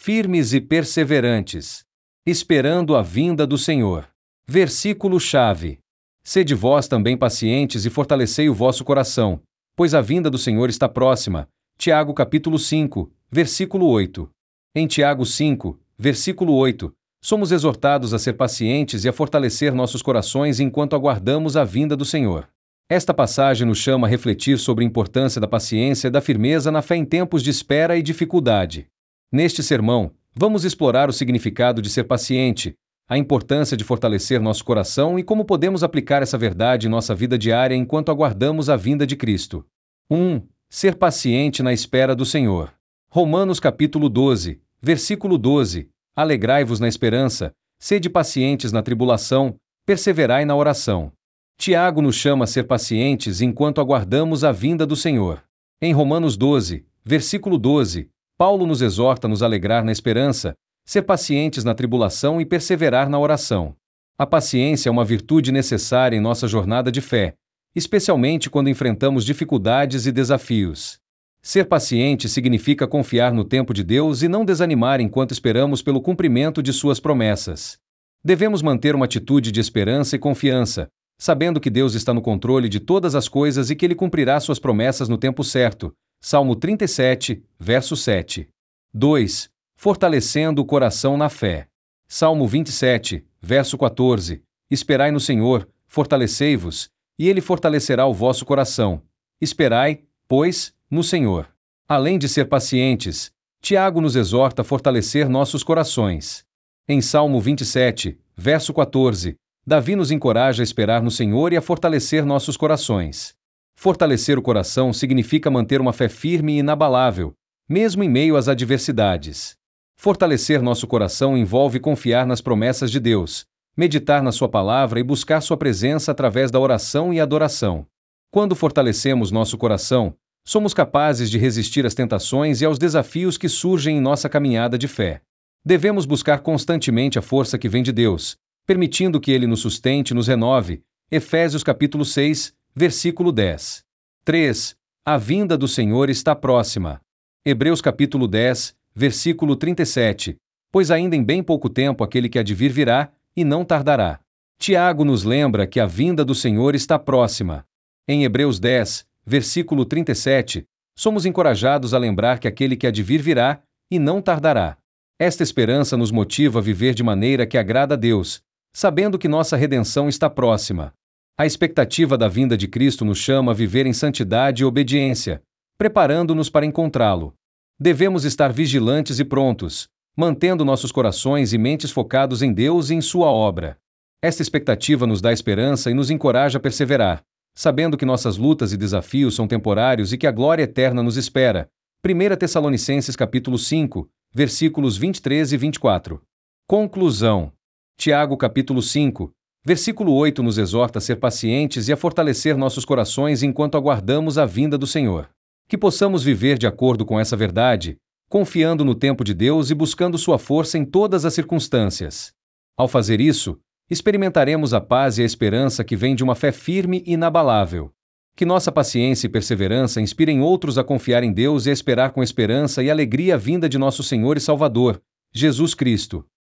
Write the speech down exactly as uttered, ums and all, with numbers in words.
firmes e perseverantes, esperando a vinda do Senhor. Versículo-chave. Sede vós também pacientes e fortalecei o vosso coração, pois a vinda do Senhor está próxima. Tiago capítulo cinco, versículo oito. Em Tiago cinco, versículo oito, somos exortados a ser pacientes e a fortalecer nossos corações enquanto aguardamos a vinda do Senhor. Esta passagem nos chama a refletir sobre a importância da paciência e da firmeza na fé em tempos de espera e dificuldade. Neste sermão, vamos explorar o significado de ser paciente, a importância de fortalecer nosso coração e como podemos aplicar essa verdade em nossa vida diária enquanto aguardamos a vinda de Cristo. um. Ser paciente na espera do Senhor. Romanos capítulo doze, versículo doze. Alegrai-vos na esperança, sede pacientes na tribulação, perseverai na oração. Tiago nos chama a ser pacientes enquanto aguardamos a vinda do Senhor. Em Romanos doze, versículo doze, Paulo nos exorta a nos alegrar na esperança, ser pacientes na tribulação e perseverar na oração. A paciência é uma virtude necessária em nossa jornada de fé, especialmente quando enfrentamos dificuldades e desafios. Ser paciente significa confiar no tempo de Deus e não desanimar enquanto esperamos pelo cumprimento de suas promessas. Devemos manter uma atitude de esperança e confiança, sabendo que Deus está no controle de todas as coisas e que Ele cumprirá suas promessas no tempo certo. Salmo trinta e sete, verso sete. dois. Fortalecendo o coração na fé. Salmo vinte e sete, verso quatorze. Esperai no Senhor, fortalecei-vos, e Ele fortalecerá o vosso coração. Esperai, pois, no Senhor. Além de ser pacientes, Tiago nos exorta a fortalecer nossos corações. Em Salmo vinte e sete, verso quatorze, Davi nos encoraja a esperar no Senhor e a fortalecer nossos corações. Fortalecer o coração significa manter uma fé firme e inabalável, mesmo em meio às adversidades. Fortalecer nosso coração envolve confiar nas promessas de Deus, meditar na Sua palavra e buscar Sua presença através da oração e adoração. Quando fortalecemos nosso coração, somos capazes de resistir às tentações e aos desafios que surgem em nossa caminhada de fé. Devemos buscar constantemente a força que vem de Deus, permitindo que Ele nos sustente e nos renove. Efésios capítulo seis, versículo dez. três. A vinda do Senhor está próxima. Hebreus capítulo dez, versículo trinta e sete. Pois ainda em bem pouco tempo aquele que há de vir virá, e não tardará. Tiago nos lembra que a vinda do Senhor está próxima. Em Hebreus dez, versículo trinta e sete, somos encorajados a lembrar que aquele que há de vir virá, e não tardará. Esta esperança nos motiva a viver de maneira que agrada a Deus, sabendo que nossa redenção está próxima. A expectativa da vinda de Cristo nos chama a viver em santidade e obediência, preparando-nos para encontrá-lo. Devemos estar vigilantes e prontos, mantendo nossos corações e mentes focados em Deus e em Sua obra. Esta expectativa nos dá esperança e nos encoraja a perseverar, sabendo que nossas lutas e desafios são temporários e que a glória eterna nos espera. primeira Tessalonicenses capítulo cinco, versículos vinte e três e vinte e quatro. Conclusão. Tiago capítulo cinco, versículo oito nos exorta a ser pacientes e a fortalecer nossos corações enquanto aguardamos a vinda do Senhor. Que possamos viver de acordo com essa verdade, confiando no tempo de Deus e buscando Sua força em todas as circunstâncias. Ao fazer isso, experimentaremos a paz e a esperança que vem de uma fé firme e inabalável. Que nossa paciência e perseverança inspirem outros a confiar em Deus e a esperar com esperança e alegria a vinda de nosso Senhor e Salvador, Jesus Cristo.